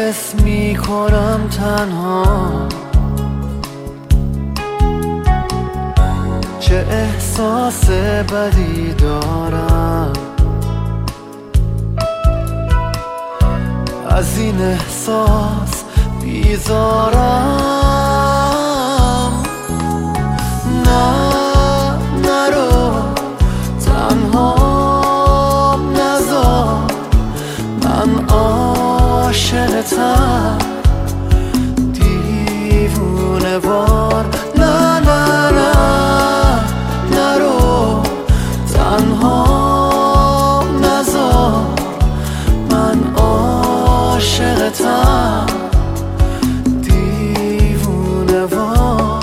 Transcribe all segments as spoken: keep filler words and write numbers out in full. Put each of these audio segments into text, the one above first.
حس میکنم تنها، چه احساس بدی دارم. از این احساس بیزارم. نه نرو تنها نذار، من عاشقتم دیوونه وار. نه نه نه نرو تنها نذار، من عاشقتم دیوونه وار.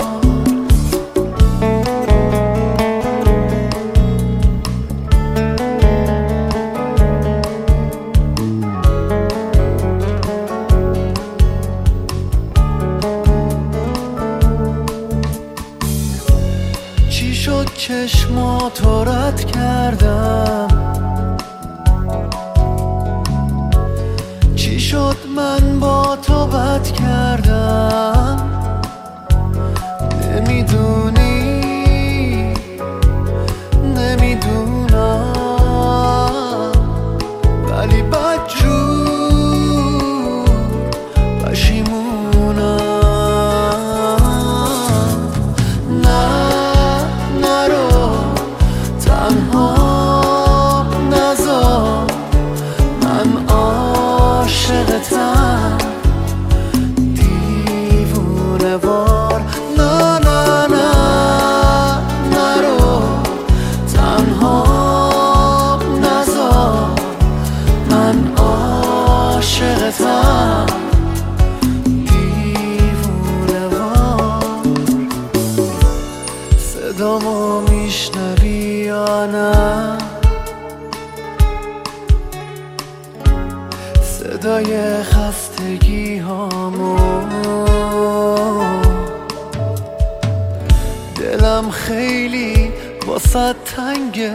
چی شد چشماتو رد کردم؟ چی شد من با تو بد کردم؟ نمیدونی نمیدونم، ولی بدجور پشیمونم. نه نرو تنها نذار، من عاشقتم دیوونه وار. نه نه نه نرو تنها نذار، من عاشقتم دیوونه وار. صدامو میشنوی یا نه؟ صدای خستگی هامو، دلم خیلی واسه تنگه.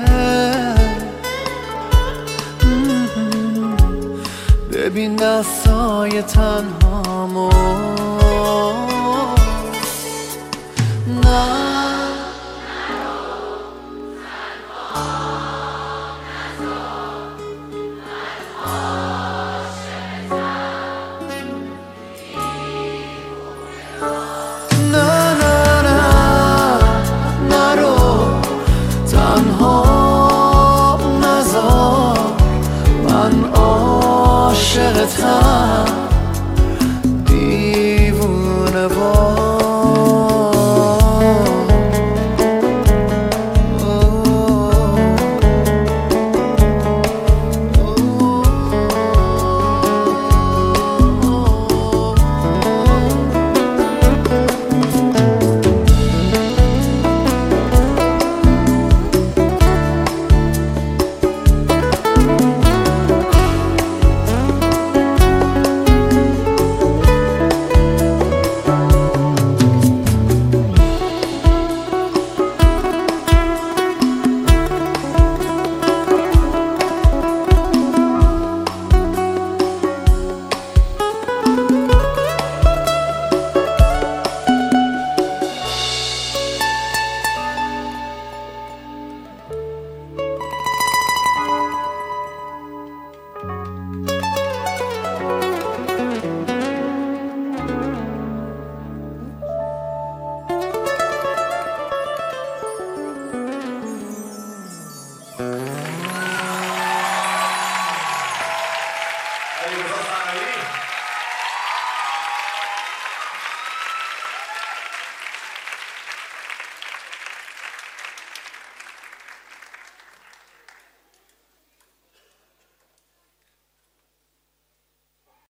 ببین دستای تنهامو. نه عاشقتم